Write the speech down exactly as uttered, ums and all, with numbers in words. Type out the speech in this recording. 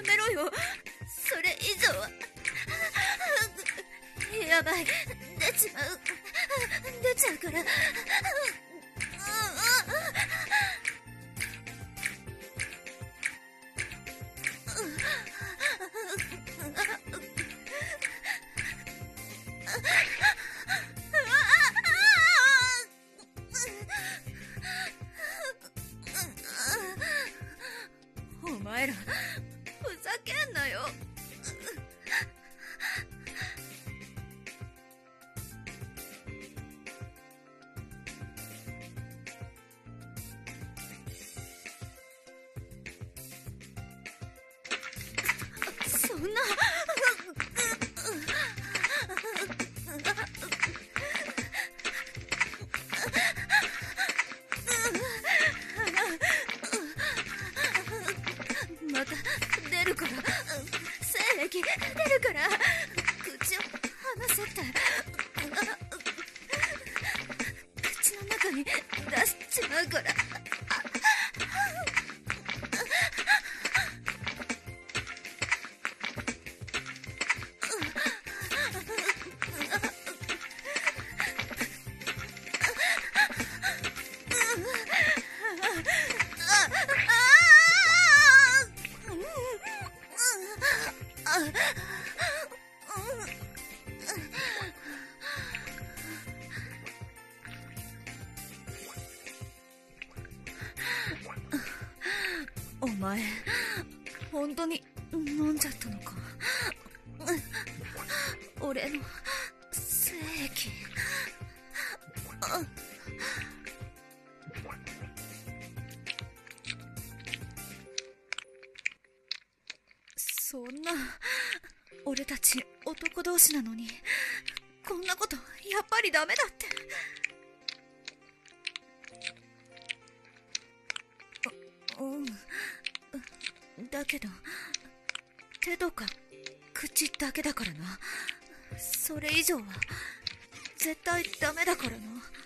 めろよ。それ以上はやばい、出ちまう、出ちゃうから。お前らふざけんなよ。そんなまた出るから、精液出るから、口を離せって。口の中に出しちまうから。お前、本当に飲んじゃったのか。俺の精液。そんな、俺たち男同士なのに、こんなことやっぱりダメだって。うん。だけど、手とか口だけだからな。それ以上は絶対ダメだからな。